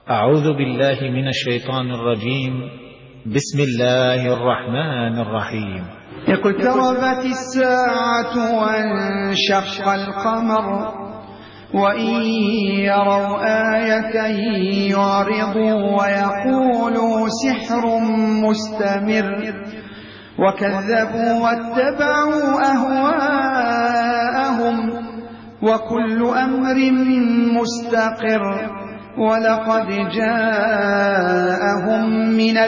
أعوذ بالله من الشيطان الرجيم. بسم الله الرحمن الرحيم. اقتربت الساعة وانشق القمر وإن يروا آية يعرضوا ويقولوا سحر مستمر وكذبوا واتبعوا أهواءهم وكل أمر مستقر ولقد جاءهم من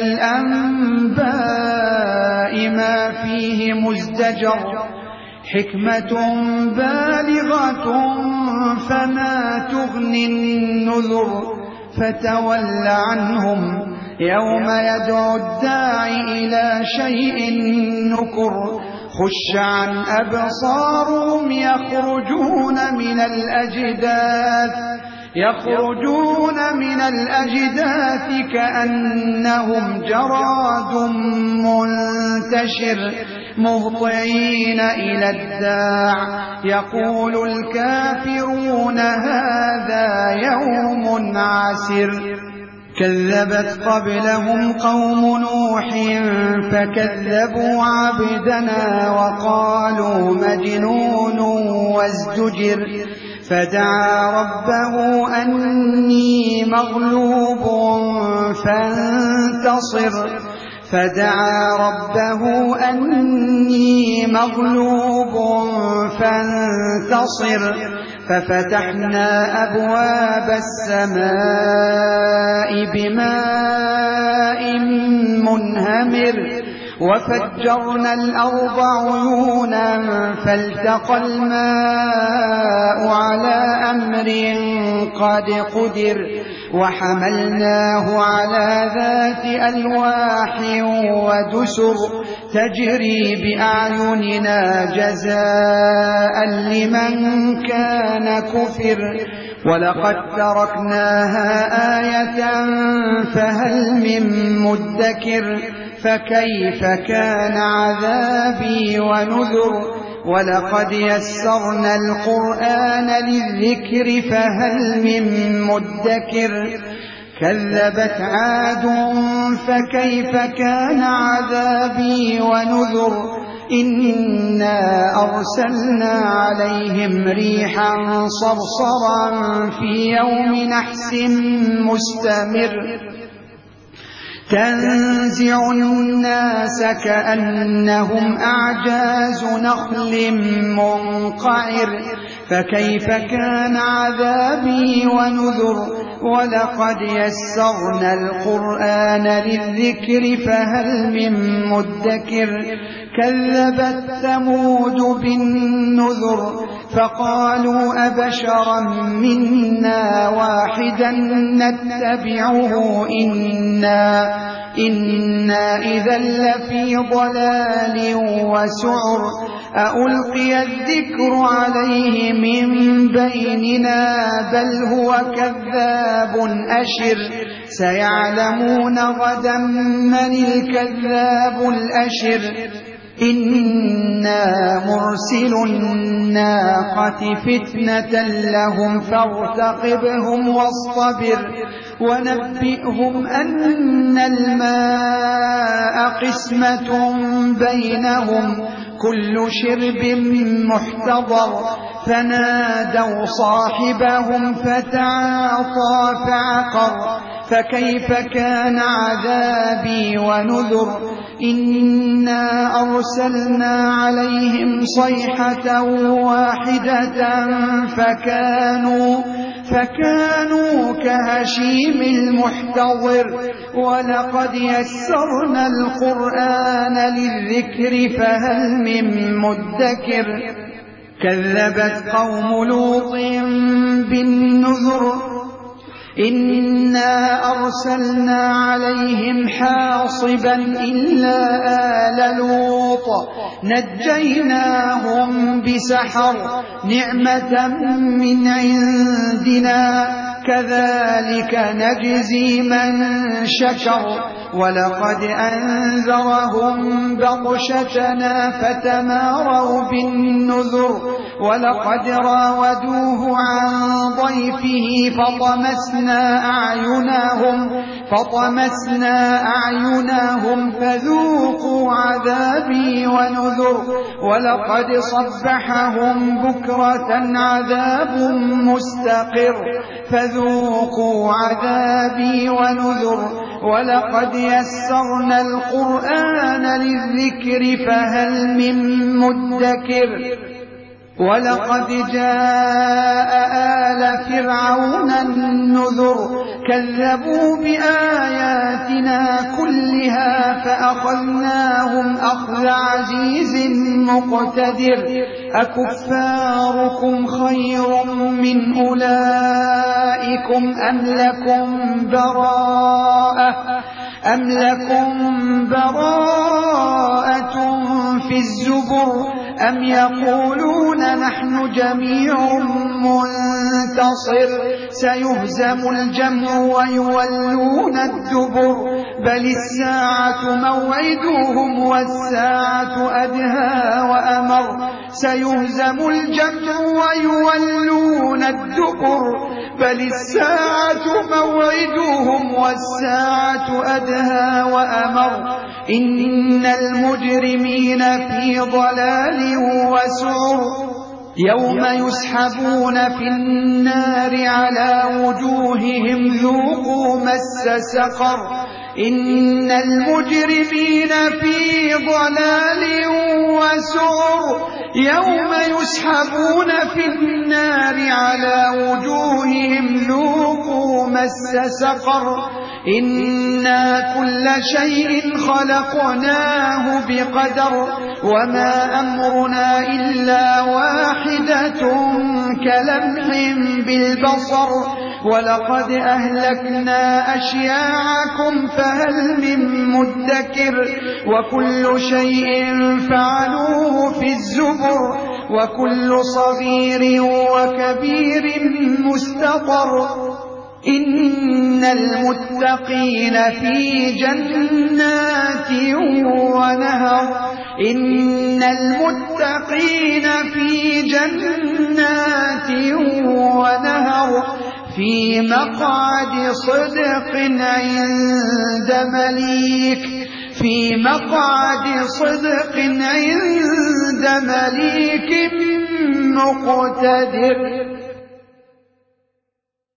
الأنباء ما فيه مزدجر حكمة بالغة فما تغني النذر فتول عنهم يوم يدعو الداعي إلى شيء نكر خش عن أبصارهم يخرجون من الأجداث كأنهم جراد منتشر مهطعين إلى الداع يقول الكافرون هذا يوم عسر كذبت قبلهم قوم نوح فكذبوا عبدنا وقالوا مجنون وازدجر فدعا ربه أني مغلوب فانتصر ففتحنا أبواب السماء بماء منهمر وفجرنا الأرض عيونا فالتقى الماء على أمر قد قدر وحملناه على ذات ألواح ودسر تجري بأعيننا جزاء لمن كان كفر ولقد تركناها آية فهل من مدكر فكيف كان عذابي ونذر ولقد يسرنا القرآن للذكر فهل من مدكر كذبت عاد فكيف كان عذابي ونذر إنا أرسلنا عليهم ريحا صرصرا في يوم نحس مستمر تنزع الناس كأنهم أعجاز نخل منقعر فكيف كان عذابي ونذر ولقد يسرنا القرآن للذكر فهل من مدكر كذبت ثمود بالنذر فقالوا أبشرا منا واحدا نتبعه إنا إذا لفي ضلال وسعر أألقي الذكر عليه من بيننا بل هو كذاب أشر سيعلمون غدا من الكذاب الأشر إنا مرسل الناقة فتنة لهم فارتقبهم واصطبر ونبئهم أن الماء قسمة بينهم كل شرب محتضر فنادوا صاحبهم فتعاطى فعقر فكيف كان عذابي ونذر إنا أرسلنا عليهم صيحة واحدة فكانوا كهشيم المحتضر ولقد يسرنا القرآن للذكر فهل من مدكر كذبت قوم لوط بالنذر إنا أرسلنا عليهم حاصبا إلا آل لوط نجيناهم بسحر نعمة من عندنا كذلك نجزي من شكر ولقد أنذرهم بطشتنا فتماروا بالنذر ولقد راودوه عن ضيفه فطمسنا أعيناهم فذوقوا عذابي ونذر ولقد صبحهم بكرة عذاب مستقر فذوقوا عذابي ونذر ولقد يسرنا القرآن للذكر فهل من مدكر ولقد جاء آل فرعون النذر كذبوا بآياتنا كلها فأخذناهم أخذ عزيز مقتدر أكفاركم خير من أولئكم أم لكم براءة في الزبر أم يقولون نحن جميع منتصر سيهزم الجمع ويولون الدبر بل الساعة موعدهم والساعة أدهى وأمر سيهزم الجمع ويولون الدبر بل الساعة موعدهم والساعة أدهى وأمر إن المجرمين في ضلال وسعر يوم يسحبون في النار على وجوههم ذوقوا مس سقر إن المجرمين في ضلال وسعر يوم يسحبون في النار على وجوههم ذوقوا مس سقر إنا كل شيء خلقناه بقدر وما أمرنا إلا واحدة كلمح بالبصر ولقد أهلكنا أشياعكم فهل من مدكر وكل شيء فعلوه في الزبر وكل صغير وكبير مستطر إن المتقين في جنات ونهر إن المتقين في جنات ونهر في مقعد صدق عند مليك مقتدر